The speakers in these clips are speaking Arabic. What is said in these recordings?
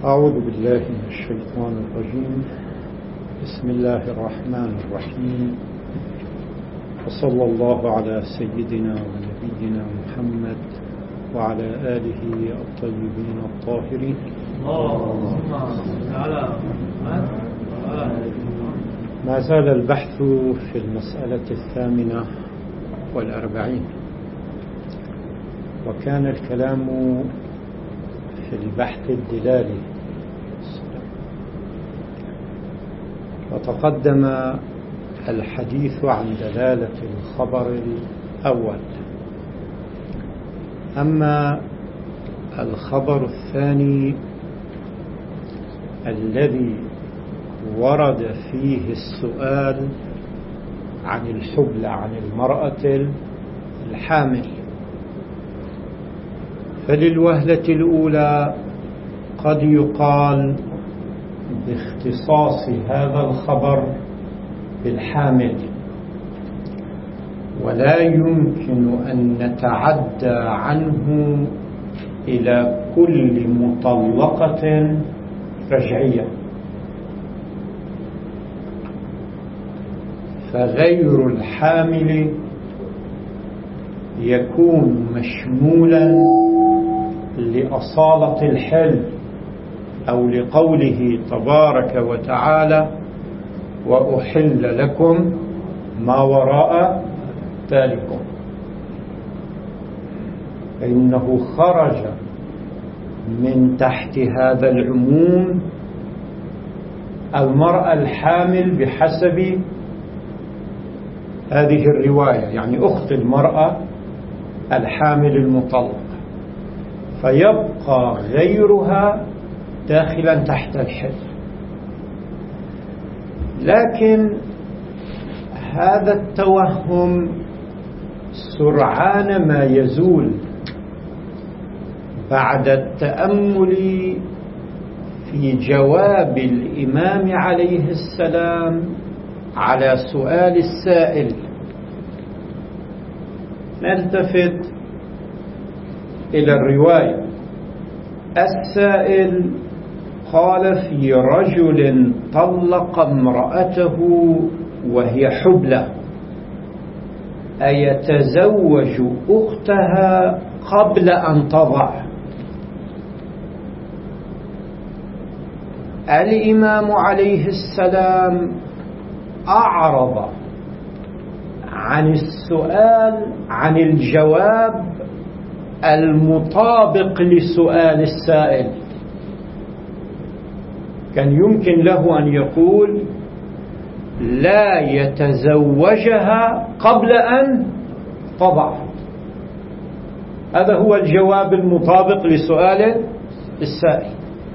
أعوذ بالله من الشيطان الرجيم. بسم الله الرحمن الرحيم، وصلى الله على سيدنا ونبينا محمد وعلى آله الطيبين الطاهرين. ما زال البحث في المسألة 48، وكان الكلام في البحث الدلالي، وتقدم الحديث عن دلالة الخبر الأول. أما الخبر الثاني الذي ورد فيه السؤال عن الحبلى، عن المرأة الحامل، فللوهلة الأولى قد يقال باختصاص هذا الخبر بالحامل، ولا يمكن أن نتعدى عنه إلى كل مطلقة رجعية، فغير الحامل يكون مشمولا لأصالة الحل، أو لقوله تبارك وتعالى: وأحل لكم ما وراء ذلكم، فإنه خرج من تحت هذا العموم المرأة الحامل بحسب هذه الرواية، يعني أخت المرأة الحامل المطلقة، فيبقى غيرها داخلا تحت الحل. لكن هذا التوهم سرعان ما يزول بعد التأمل في جواب الإمام عليه السلام على سؤال السائل. نلتفت إلى الرواية. السائل قال: في رجل طلق امرأته وهي حبلى، أيتزوج أختها قبل أن تضع؟ الإمام عليه السلام أعرض عن السؤال، عن الجواب المطابق لسؤال السائل. كان يمكن له أن يقول: لا يتزوجها قبل أن تضع. هذا هو الجواب المطابق لسؤال السائل.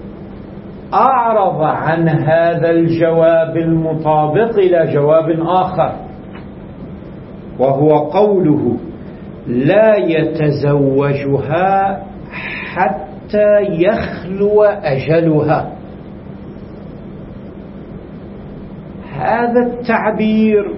أعرض عن هذا الجواب المطابق إلى جواب آخر، وهو قوله: لا يتزوجها حتى يخلو أجلها. هذا التعبير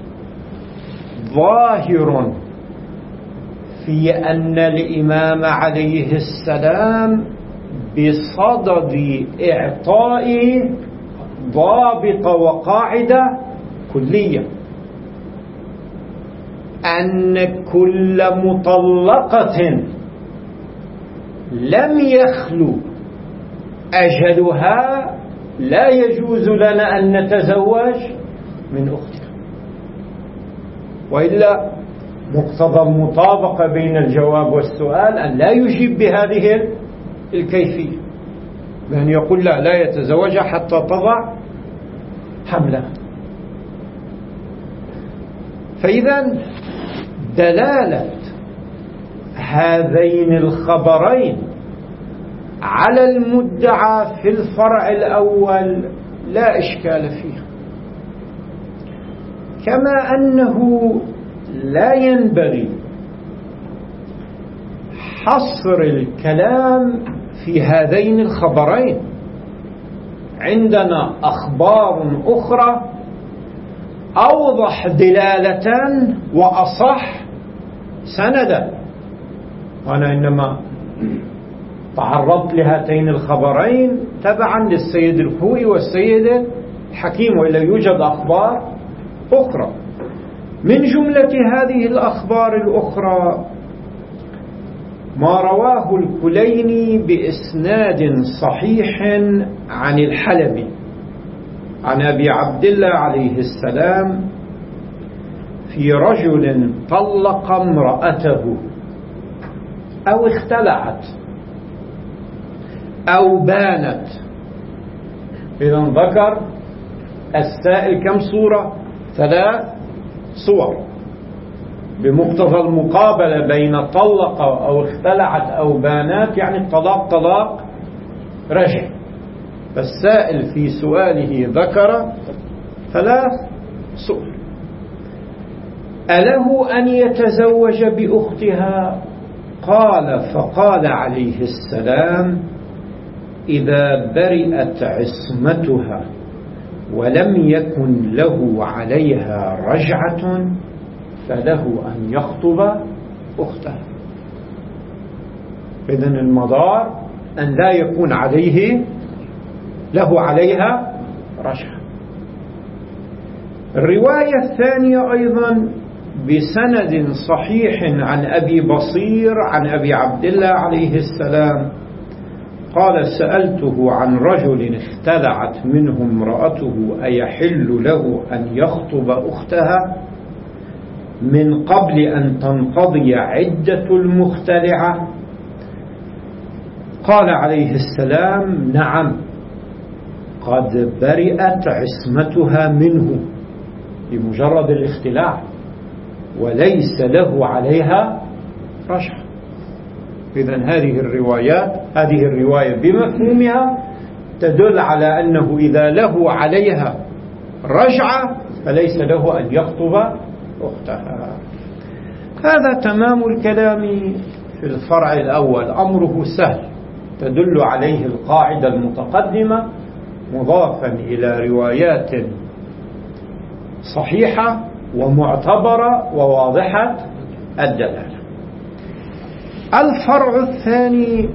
ظاهر في أن الإمام عليه السلام بصدد إعطاء ضابط وقاعدة كلية، أن كل مطلقة لم يخلو أجلها لا يجوز لنا أن نتزوج من أختها. وإلا مقتضى المطابقة بين الجواب والسؤال أن لا يجيب بهذه الكيفية، بأن يقول لا يتزوج حتى تضع حملها. فإذا دلالة هذين الخبرين على المدعى في الفرع الأول لا إشكال فيه، كما أنه لا ينبغي حصر الكلام في هذين الخبرين. عندنا أخبار أخرى أوضح دلالة وأصح سندا. أنا إنما تعرضت لهاتين الخبرين تبعا للسيد الخوئي والسيد الحكيم، وإلا يوجد أخبار أخرى. من جملة هذه الأخبار الأخرى ما رواه الكليني بإسناد صحيح عن الحلبي عن أبي عبد الله عليه السلام في رجل طلق امرأته أو اختلعت أو بانت. إذا ذكر السائل كم صورة؟ 3 صور بمقتضى المقابلة بين طلق أو اختلعت أو بانات، يعني الطلاق طلاق رجع. فالسائل في سؤاله ذكر 3 صور. أله أن يتزوج بأختها؟ قال فقال عليه السلام إذا برئت عصمتها ولم يكن له عليها رجعة فله أن يخطب أختها. إذن المدار أن لا يكون له عليها رجعة. الرواية الثانية أيضا بسند صحيح عن أبي بصير عن أبي عبد الله عليه السلام قال سألته عن رجل اختلعت منه امرأته أيحل له أن يخطب أختها من قبل أن تنقضي عدة المختلعة؟ قال عليه السلام نعم، قد برئت عصمتها منه بمجرد الاختلاع وليس له عليها رجعة. إذن هذه الرواية بمفهومها تدل على أنه إذا له عليها رجعة فليس له أن يخطب أختها. هذا تمام الكلام في الفرع الأول. أمره سهل، تدل عليه القاعدة المتقدمة مضافا إلى روايات صحيحة ومعتبرة وواضحة الدلالة. الفرع الثاني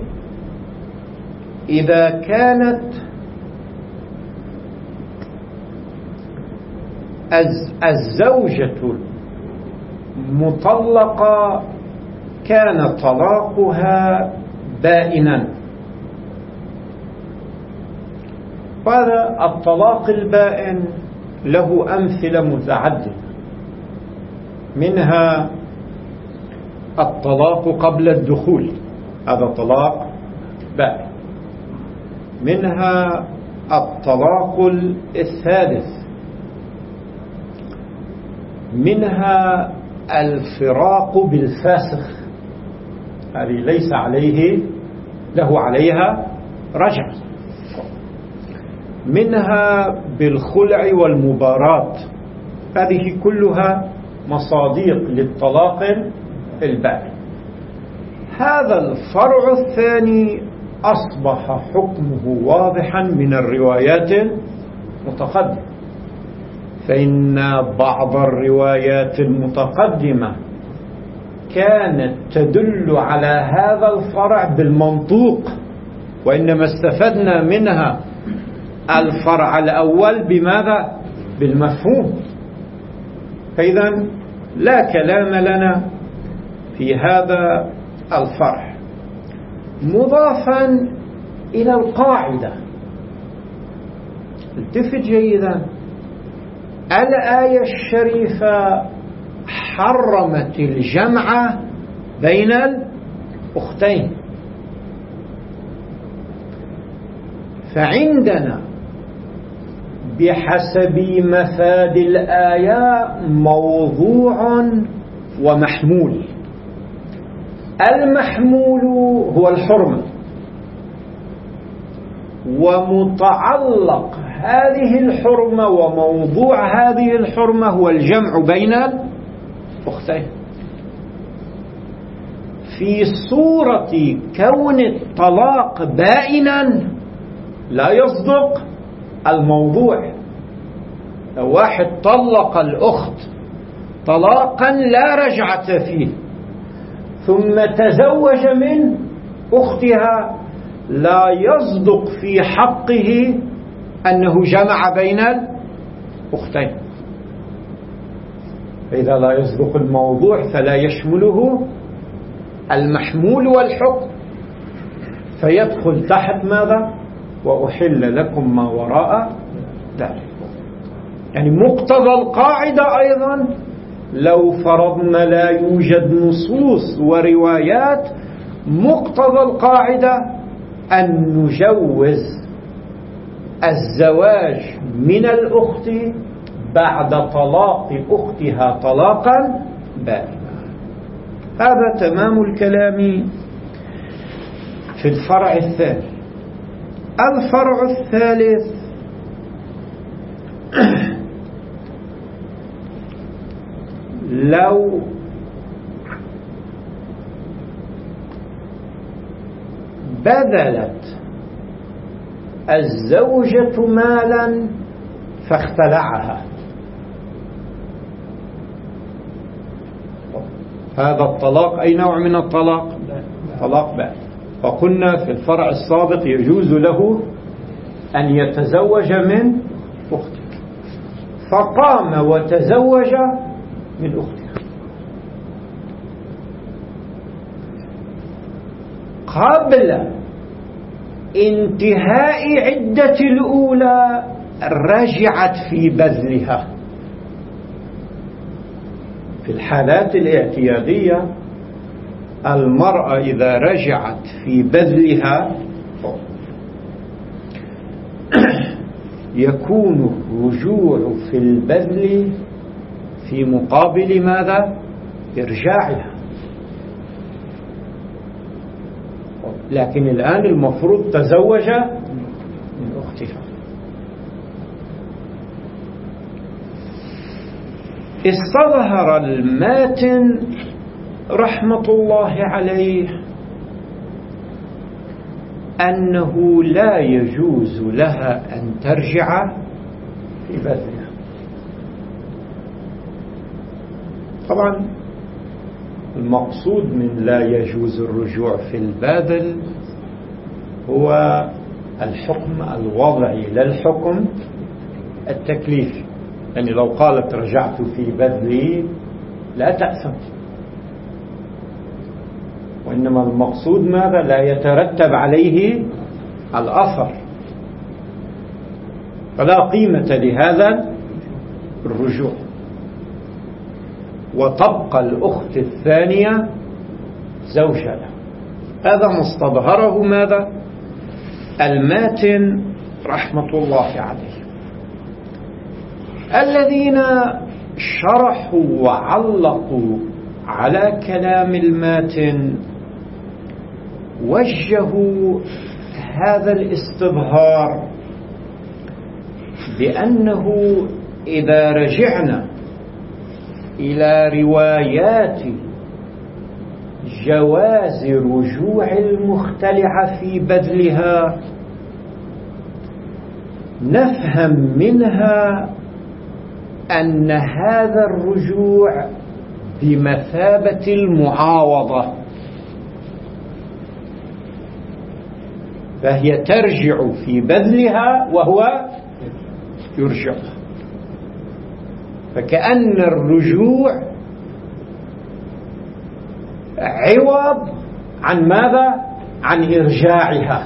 إذا كانت الزوجة مطلقة كان طلاقها بائنا. وهذا الطلاق البائن له أمثلة متعددة، منها الطلاق قبل الدخول، هذا طلاق بائن. منها الطلاق الثالث. منها الفراق بالفاسخ، هذه ليس له عليها رجعة. منها بالخلع والمباراة، هذه كلها مصاديق للطلاق البائن. هذا الفرع الثاني أصبح حكمه واضحا من الروايات المتقدمة، فإن بعض الروايات المتقدمة كانت تدل على هذا الفرع بالمنطوق، وإنما استفدنا منها الفرع الأول بماذا؟ بالمفهوم. فإذا لا كلام لنا في هذا الفرع. مضافا إلى القاعدة، التفت جيدا، الآية الشريفة حرمت الجمع بين الأختين، فعندنا بحسب مفاد الآية موضوع ومحمول. المحمول هو الحرمة، ومتعلق هذه الحرمة وموضوع هذه الحرمة هو الجمع بين الأختين. في صورة كون الطلاق بائنا لا يصدق الموضوع. لو واحد طلق الأخت طلاقا لا رجعة فيه ثم تزوج من أختها لا يصدق في حقه أنه جمع بين الأختين. فإذا لا يصدق الموضوع فلا يشمله المحمول والحكم، فيدخل تحت ماذا؟ وأحل لكم ما وراء ذلك. يعني مقتضى القاعدة أيضا لو فرضنا لا يوجد نصوص وروايات، مقتضى القاعدة أن نجوز الزواج من الأخت بعد طلاق أختها طلاقا بائنا. هذا تمام الكلام في الفرع الثاني. الفرع الثالث لو بذلت الزوجة مالا فاختلعها، هذا الطلاق أي نوع من الطلاق؟ طلاق بائن. وقلنا في الفرع السابق يجوز له أن يتزوج من أخته، فقام وتزوج من أختها قبل انتهاء عدة الأولى، رجعت في بذلها. في الحالات الاعتيادية المرأة إذا رجعت في بذلها يكون الرجوع في البذل في مقابل ماذا؟ إرجاعها. لكن الآن المفروض تزوج من أختها. استظهر الماتن رحمة الله عليه أنه لا يجوز لها أن ترجع في بذلها. طبعا المقصود من لا يجوز الرجوع في الباذل هو الحكم الوضعي لا الحكم التكليفي. يعني لو قالت رجعت في بذلي لا تأثم، وإنما المقصود ماذا؟ لا يترتب عليه الأثر، فلا قيمة لهذا الرجوع، وتبقى الأخت الثانية زوجة له. هذا مستظهره ماذا؟ الماتن رحمة الله عليه. الذين شرحوا وعلقوا على كلام الماتن وجهوا هذا الاستظهار بأنه إذا رجعنا إلى روايات جواز رجوع المختلعة في بذلها نفهم منها أن هذا الرجوع بمثابة المعاوضة، فهي ترجع في بذلها وهو يرجع، فكأن الرجوع عوض عن ماذا؟ عن إرجاعها.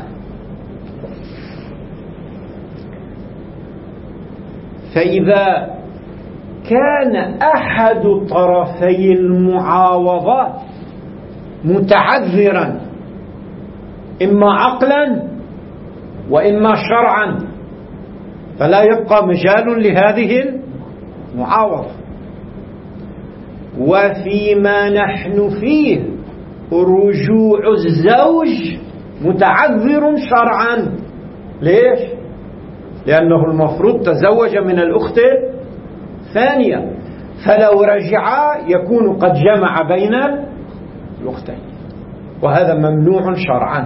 فإذا كان أحد طرفي المعاوضة متعذرا إما عقلا وإما شرعا، فلا يبقى مجال لهذه المعاوضة. وفيما نحن فيه رجوع الزوج متعذر شرعا. ليش؟ لأنه المفروض تزوج من الأخت ثانية، فلو رجع يكون قد جمع بين الأختين، وهذا ممنوع شرعا.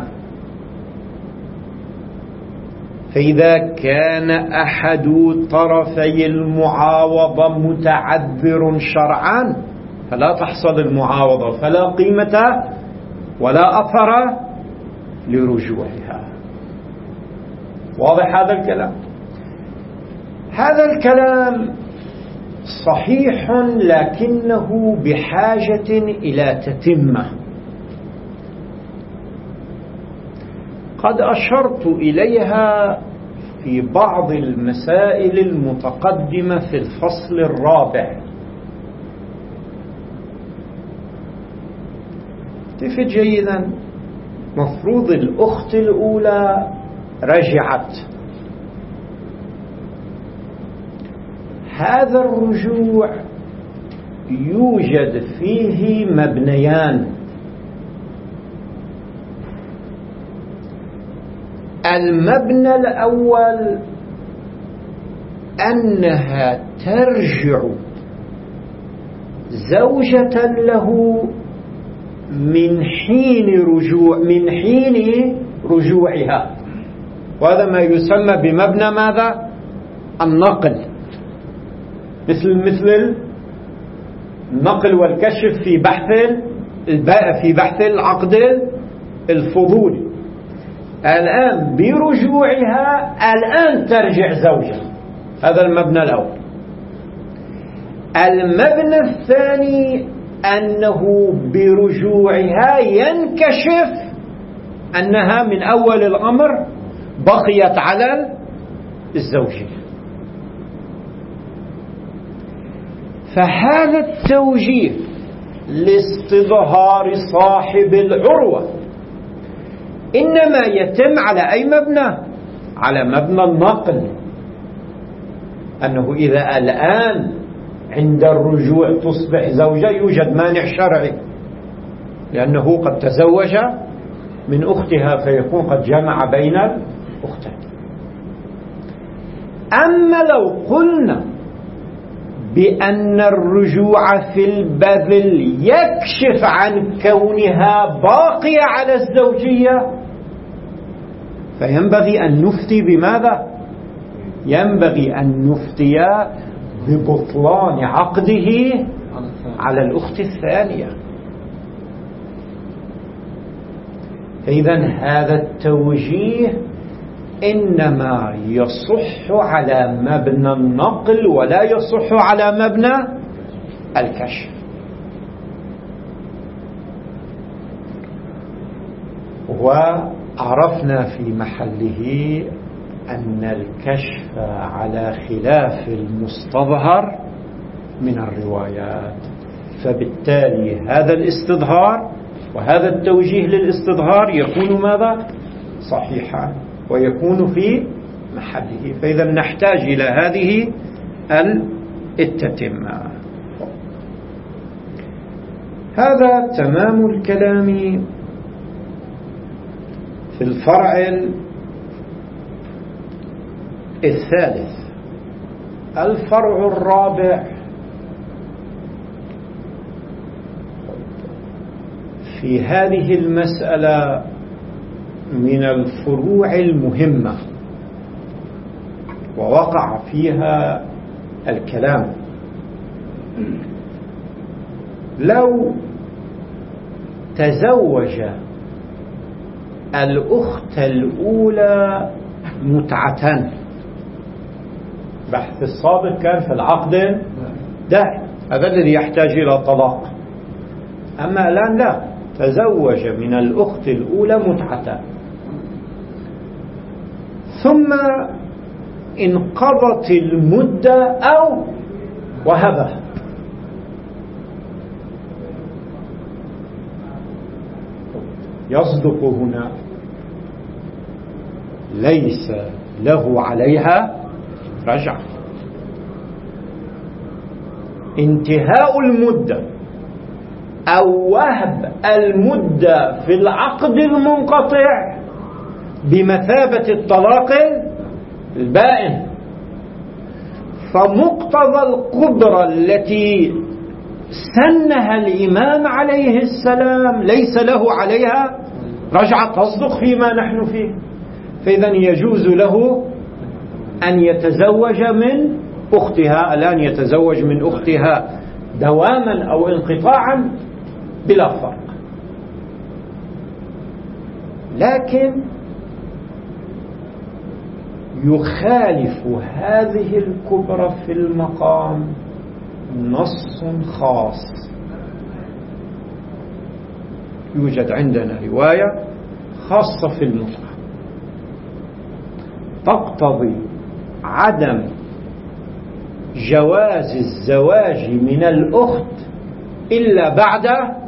فإذا كان أحد طرفي المعاوضة متعذر شرعا فلا تحصل المعاوضة، فلا قيمة ولا أثر لرجوعها. واضح هذا الكلام؟ هذا الكلام صحيح لكنه بحاجة إلى تتمة. قد أشرت إليها في بعض المسائل المتقدمة في الفصل الرابع. التفت جيدا، مفروض الأخت الأولى رجعت. هذا الرجوع يوجد فيه مبنيان: المبنى الأول أنها ترجع زوجة له من حين رجوعها، وهذا ما يسمى بمبنى ماذا؟ النقل، مثل النقل والكشف في بحث العقد الفضولي. الآن برجوعها الآن ترجع زوجة، هذا المبنى الأول. المبنى الثاني أنه برجوعها ينكشف أنها من أول الأمر بقيت على الزوجية. فهذا التوجيه لاستظهار صاحب العروة إنما يتم على أي مبنى؟ على مبنى النقل، أنه إذا الآن عند الرجوع تصبح زوجة يوجد مانع شرعي، لأنه قد تزوج من أختها فيكون قد جمع بين الأختين. أما لو قلنا بأن الرجوع في البذل يكشف عن كونها باقية على الزوجية، فينبغي أن نفتي بماذا؟ ينبغي أن نفتي ببطلان عقده على الأخت الثانية. فإذا هذا التوجيه إنما يصح على مبنى النقل ولا يصح على مبنى الكشف. وعرفنا في محله أن الكشف على خلاف المستظهر من الروايات، فبالتالي هذا الاستظهار وهذا التوجيه للاستظهار يكون ماذا؟ صحيحا ويكون في محله. فإذا نحتاج إلى هذه التتمة. هذا تمام الكلام في الفرع الثالث. الفرع الرابع في هذه المسألة من الفروع المهمة ووقع فيها الكلام. لو تزوج الأخت الأولى متعة، بحث السابق كان في العقد ده، هذا الذي يحتاج إلى طلاق. أما الآن لا، تزوج من الأخت الأولى متعة، ثم انقضت المدة أو وهبها، يصدق هنا ليس له عليها رجعة. انتهاء المدة أو وهب المدة في العقد المنقطع بمثابة الطلاق البائن، فمقتضى القدرة التي سنها الإمام عليه السلام ليس له عليها رجعة، تصدق فيما نحن فيه. فإذا يجوز له أن يتزوج من أختها، الآن يتزوج من أختها دواما أو انقطاعا بلا فرق. لكن يخالف هذه الكبرى في المقام نص خاص. يوجد عندنا رواية خاصة في المتعة تقتضي عدم جواز الزواج من الأخت إلا بعد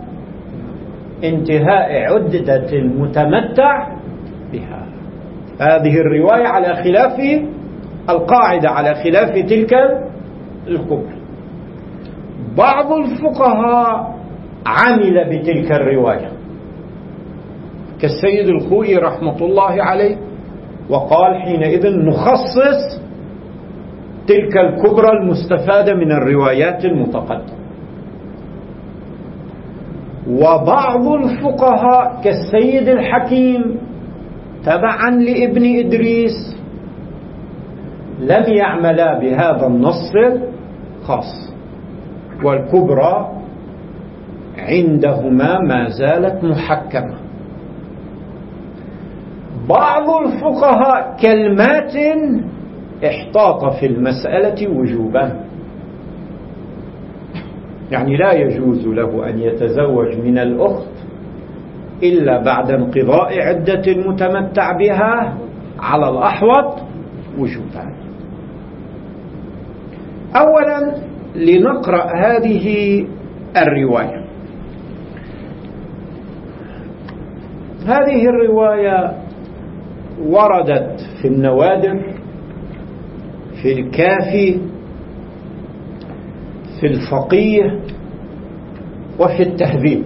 انتهاء عدة المتمتع بها. هذه الرواية على خلاف القاعدة، على خلاف تلك الكبرى. بعض الفقهاء عمل بتلك الرواية كالسيد الخوئي رحمة الله عليه، وقال حينئذ نخصص تلك الكبرى المستفادة من الروايات المتقدمة. وبعض الفقهاء كالسيد الحكيم تبعا لابن إدريس لم يعملا بهذا النص الخاص، والكبرى عندهما ما زالت محكمة. بعض الفقهاء كالماتن احتاط في المسألة وجوبا، يعني لا يجوز له أن يتزوج من الأخت إلا بعد انقضاء عدة المتمتع بها على الأحوط وجوبا. أولا لنقرأ هذه الرواية. هذه الرواية وردت في النوادر، في الكافي، في الفقيه، وفي التهذيب.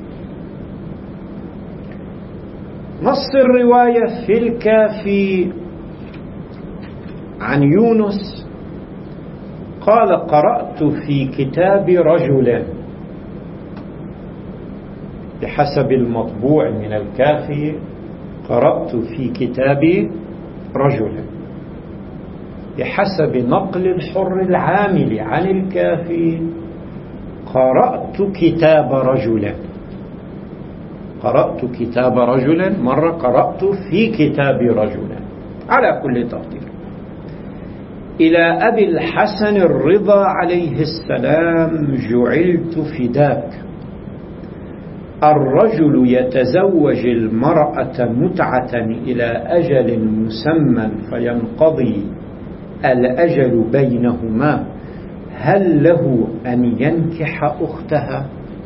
نص الرواية في الكافي عن يونس قال: قرأت في كتاب رجل، بحسب المطبوع من الكافي قرأت في كتاب رجل، بحسب نقل الحر العامل عن الكافي قرأت كتاب رجل. قرأت كتاب رجل مرة، قرأت في كتاب رجل، على كل تقدير. إلى أبي الحسن الرضا عليه السلام: جعلت فداك، الرجل يتزوج المرأة متعة إلى أجل مسمى فينقضي الأجل بينهما، هل له أن ينكح أختها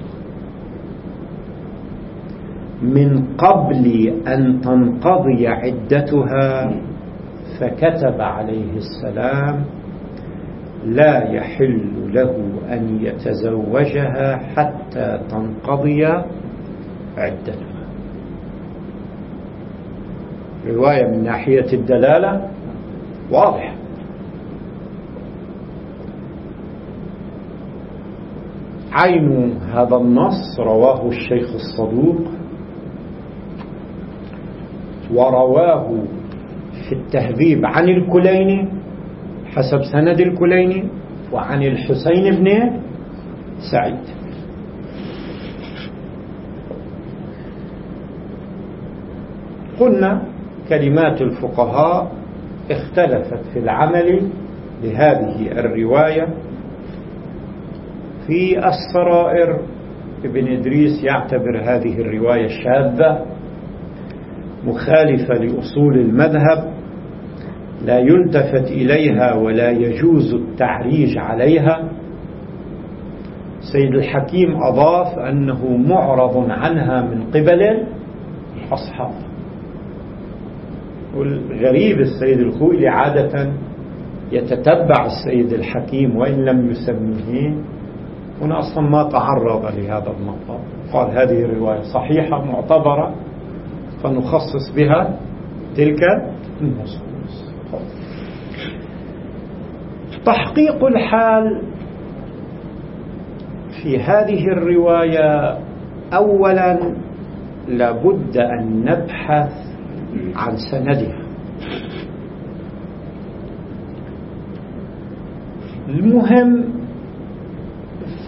من قبل أن تنقضي عدتها؟ فكتب عليه السلام: لا يحل له أن يتزوجها حتى تنقضي عدتها. رواية من ناحية الدلالة واضح. عين هذا النص رواه الشيخ الصدوق، ورواه في التهذيب عن الكليني حسب سند الكليني، وعن الحسين بن سعيد. قلنا كلمات الفقهاء اختلفت في العمل بهذه الرواية. في السرائر ابن إدريس يعتبر هذه الرواية شاذة مخالفة لأصول المذهب، لا يلتفت إليها ولا يجوز التعريج عليها. سيد الحكيم أضاف أنه معرض عنها من قبل الأصحاب. والغريب السيد الخوئي عادة يتتبع السيد الحكيم وإن لم يسميه، هنا أصلا ما تعرض لهذا المطلب، قال هذه الرواية صحيحة معتبرة فنخصص بها تلك النصوص. تحقيق الحال في هذه الرواية: أولا لابد أن نبحث عن سندها. المهم في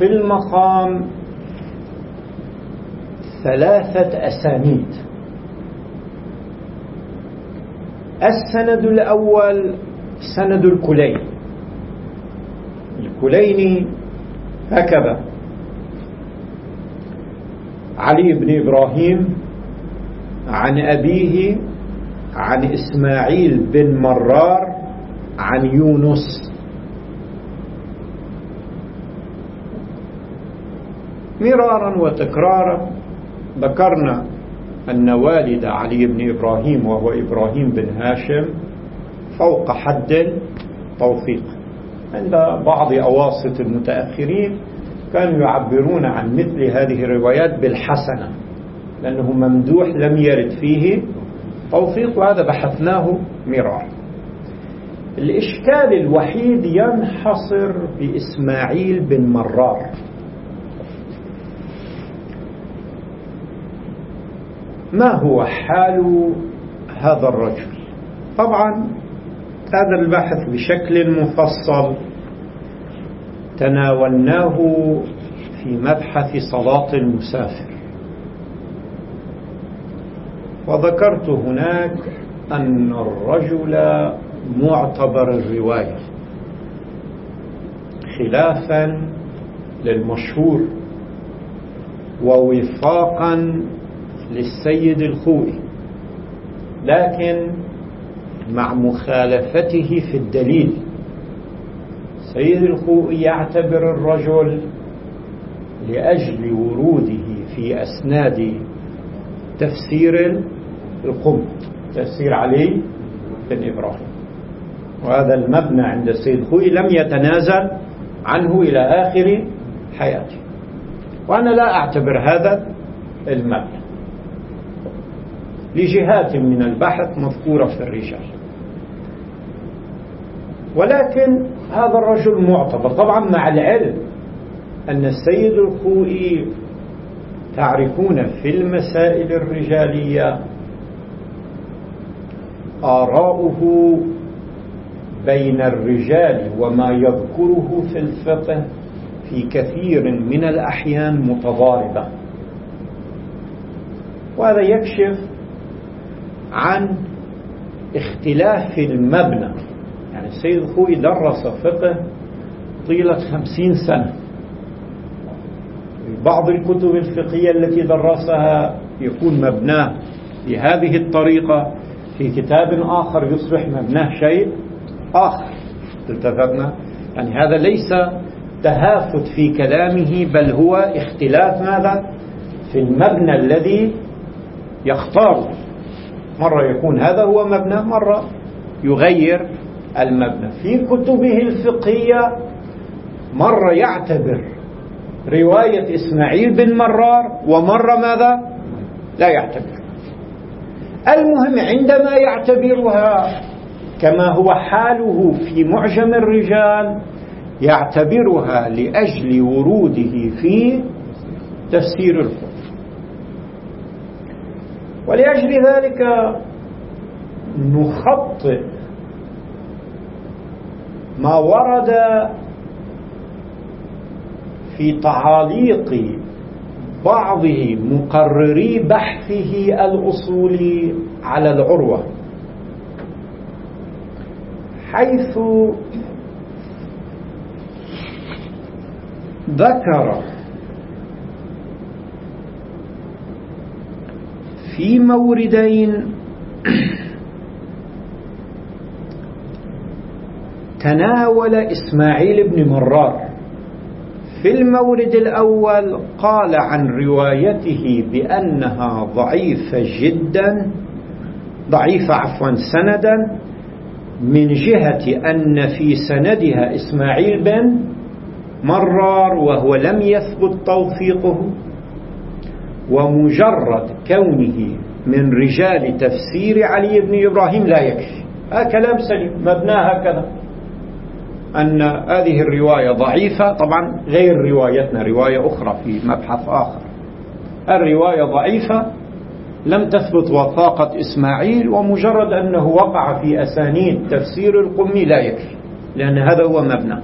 المقام 3 أسانيد السند الأول سند الكليني. الكليني هكذا: علي بن إبراهيم عن أبيه عن إسماعيل بن مرار عن يونس. مرارا وتكرارا ذكرنا أن والد علي بن إبراهيم وهو إبراهيم بن هاشم فوق حد التوثيق. عند بعض أواسط المتأخرين كانوا يعبرون عن مثل هذه الروايات بالحسنة، لأنه ممدوح لم يرد فيه توثيق، وهذا بحثناه مرارا. الإشكال الوحيد ينحصر بإسماعيل بن مرار. ما هو حال هذا الرجل؟ طبعا هذا البحث بشكل مفصل تناولناه في مبحث صلاة المسافر، وذكرت هناك أن الرجل معتبر الرواية خلافا للمشهور ووفاقا للسيد الخوئي، لكن مع مخالفته في الدليل. السيد الخوئي يعتبر الرجل لأجل وروده في أسناد تفسير القم، تفسير علي بن إبراهيم، وهذا المبنى عند السيد الخوئي لم يتنازل عنه إلى آخر حياته، وأنا لا أعتبر هذا المبنى لجهات من البحث مذكورة في الرجال. ولكن هذا الرجل معتبر طبعا، مع العلم أن السيد الخوئي تعرفون في المسائل الرجالية آراؤه بين الرجال وما يذكره في الفقه في كثير من الأحيان متضاربة، وهذا يكشف عن اختلاف المبنى. يعني السيد الخوئي درس فقه طيلة 50 سنة. بعض الكتب الفقهية التي درسها يكون مبناه بهذه الطريقة، في كتاب آخر يصبح مبناه شيء آخر. التفتنا يعني هذا ليس تهافت في كلامه، بل هو اختلاف ماذا في المبنى الذي يختاره. مرة يكون هذا هو مبنى، مرة يغير المبنى. في كتبه الفقهية مرة يعتبر رواية إسماعيل بن مرار، ومرة ماذا لا يعتبر. المهم عندما يعتبرها كما هو حاله في معجم الرجال يعتبرها لأجل وروده في تفسير القرآن. ولأجل ذلك نخطئ ما ورد في تعاليق بعض مقرري بحثه الأصولي على العروة، حيث ذكر في موردين تناول إسماعيل بن مرار. في المورد الأول قال عن روايته بأنها ضعيفة جدا، سندا، من جهة أن في سندها إسماعيل بن مرار وهو لم يثبت توثيقه، ومجرد كونه من رجال تفسير علي بن إبراهيم لا يكفي. هذا كلام سليم، مبناه هكذا، أن هذه الرواية ضعيفة. طبعا غير روايتنا، رواية أخرى في مبحث آخر، الرواية ضعيفة لم تثبت وثاقة إسماعيل، ومجرد أنه وقع في أسانيد تفسير القمي لا يكفي، لأن هذا هو مبنى.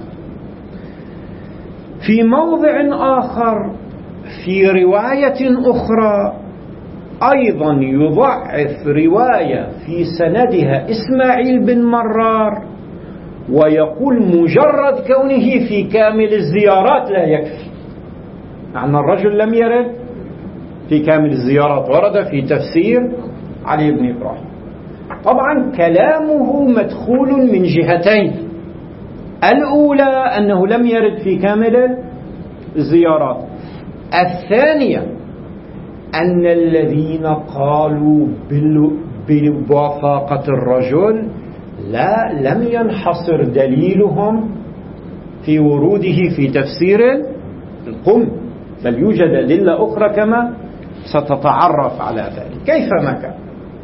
في موضع آخر في رواية أخرى أيضا يضعف رواية في سندها إسماعيل بن مرار ويقول مجرد كونه في كامل الزيارات لا يكفي، مع الرجل لم يرد في كامل الزيارات، ورد في تفسير علي بن إبراهيم. طبعا كلامه مدخول من جهتين: الأولى أنه لم يرد في كامل الزيارات، الثانية أن الذين قالوا بوثاقة الرجل لم ينحصر دليلهم في وروده في تفسير القم، بل يوجد أدلة أخرى كما ستتعرف على ذلك كيفما كان.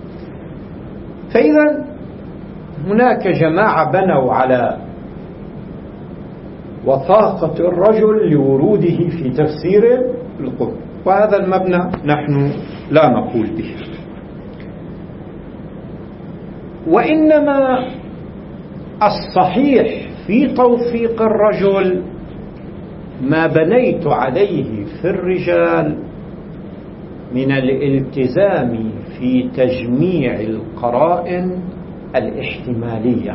فإذا هناك جماعة بنوا على وثاقة الرجل لوروده في تفسير القم، وهذا المبنى نحن لا نقول به، وإنما الصحيح في توثيق الرجل ما بنيت عليه في الرجال من الالتزام في تجميع القرائن الاحتمالية،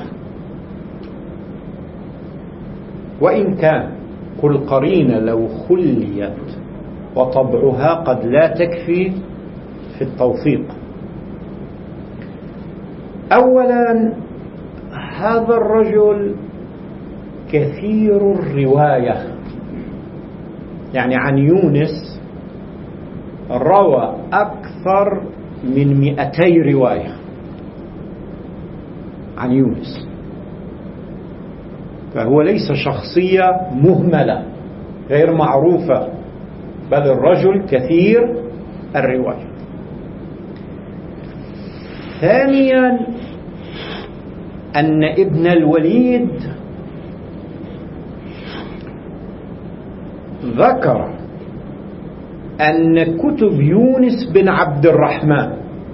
وإن كان كل قرينة لو خليت وطبعها قد لا تكفي في التوثيق. أولا هذا الرجل كثير الرواية، يعني عن يونس روى أكثر من 200 رواية عن يونس، فهو ليس شخصية مهملة غير معروفة، بل الرجل كثير الرواية. ثانيا أن ابن الوليد ذكر أن كتب يونس بن عبد الرحمن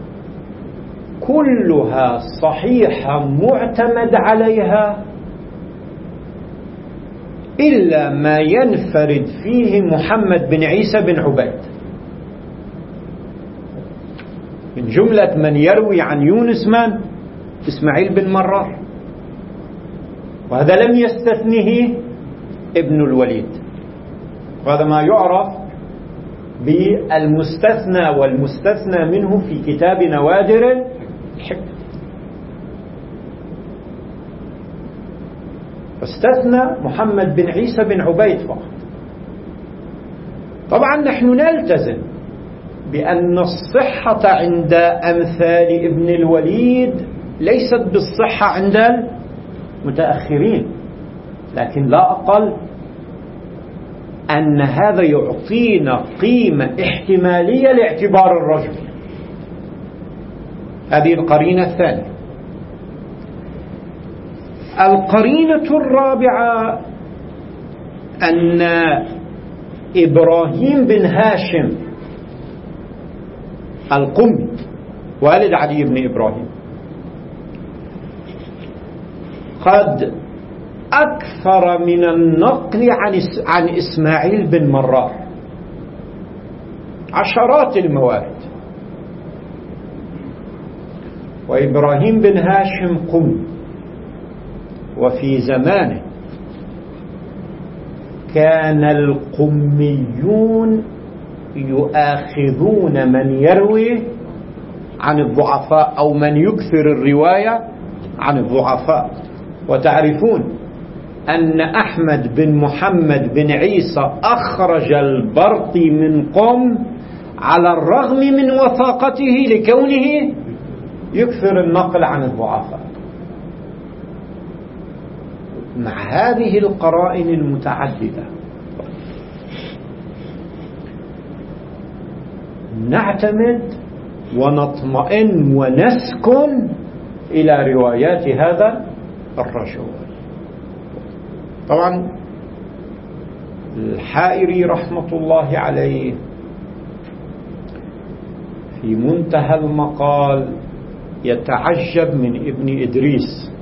كلها صحيحة معتمد عليها إلا ما ينفرد فيه محمد بن عيسى بن عبيد. من جملة من يروي عن يونس من؟ إسماعيل بن مرار، وهذا لم يستثنه ابن الوليد، وهذا ما يعرف بالمستثنى والمستثنى منه في كتاب نوادر الحكمة. استثنى محمد بن عيسى بن عبيد فقط. طبعا نحن نلتزم بأن الصحة عند أمثال ابن الوليد ليست بالصحة عند المتأخرين، لكن لا أقل أن هذا يعطينا قيمة احتمالية لاعتبار الرجل. هذه القرينة الثانية. القرينة الرابعة أن إبراهيم بن هاشم القمي والد علي بن إبراهيم قد أكثر من النقل عن إسماعيل بن مرار عشرات الموارد، وإبراهيم بن هاشم قمي، وفي زمانه كان القميون يؤاخذون من يروي عن الضعفاء أو من يكثر الرواية عن الضعفاء. وتعرفون أن أحمد بن محمد بن عيسى أخرج البرقي من قم على الرغم من وثاقته لكونه يكثر النقل عن الضعفاء. مع هذه القرائن المتعددة نعتمد ونطمئن ونسكن إلى روايات هذا الرجل. طبعا الحائري رحمة الله عليه في منتهى المقال يتعجب من ابن إدريس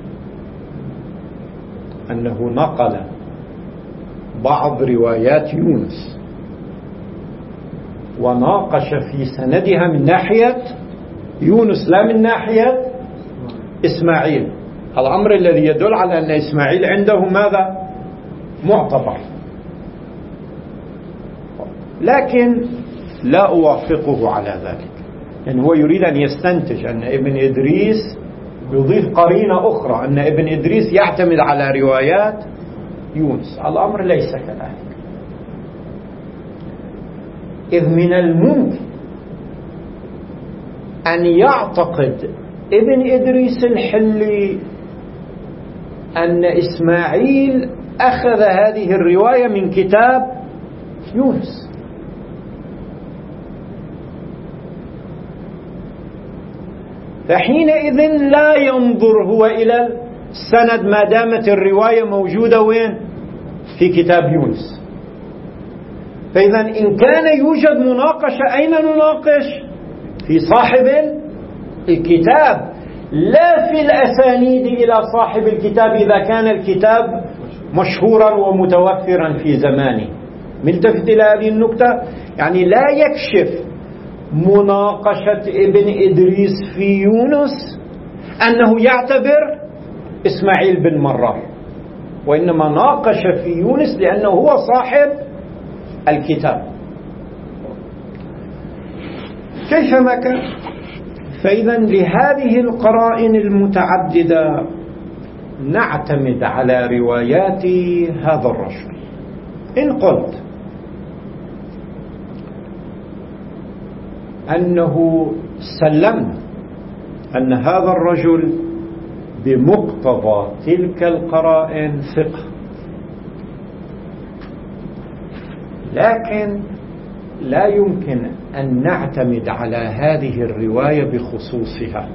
أنه نقل بعض روايات يونس وناقش في سندها من ناحية يونس لا من ناحية إسماعيل، الأمر الذي يدل على أن إسماعيل عنده ماذا؟ معتبر. لكن لا أوافقه على ذلك، يعني هو يريد أن يستنتج أن ابن إدريس يضيف قرينة أخرى أن ابن إدريس يعتمد على روايات يونس. الأمر ليس كذلك، إذ من الممكن أن يعتقد ابن إدريس الحلي أن إسماعيل أخذ هذه الرواية من كتاب يونس، فحينئذ لا ينظر هو إلى السند ما دامت الرواية موجودة وين؟ في كتاب يونس. فإذا إن كان يوجد مناقشة أين نناقش؟ في صاحب الكتاب، لا في الأسانيد إلى صاحب الكتاب إذا كان الكتاب مشهورا ومتوفرا في زمانه. ملتفت إلى هذه النقطة، يعني لا يكشف مناقشة ابن إدريس في يونس أنه يعتبر إسماعيل بن مرار، وإنما ناقش في يونس لأنه هو صاحب الكتاب. كيفما كان، فإذا لهذه القرائن المتعددة نعتمد على روايات هذا الرجل. إن قلت أنه سلمنا أن هذا الرجل بمقتضى تلك القرائن ثقة، لكن لا يمكن أن نعتمد على هذه الرواية بخصوصها.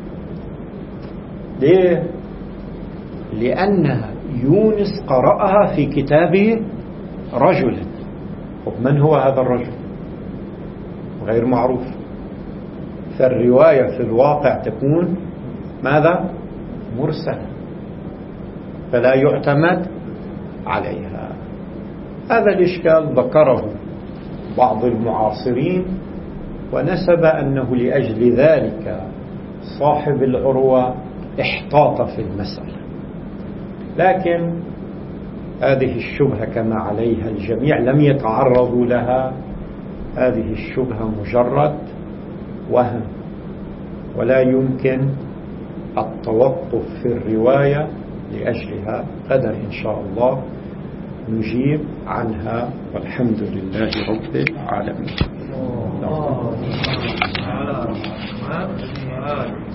ليه؟ لأن يونس قرأها في كتابه رجل، ومن هو هذا الرجل؟ غير معروف، فالرواية في الواقع تكون ماذا؟ مرسلة، فلا يعتمد عليها. هذا الإشكال ذكره بعض المعاصرين، ونسب أنه لأجل ذلك صاحب العروة احتاط في المسألة. لكن هذه الشبهة كما عليها الجميع لم يتعرضوا لها، هذه الشبهة مجرد وهم، ولا يمكن التوقف في الرواية لأجلها. غدا إن شاء الله نجيب عنها، والحمد لله رب العالمين.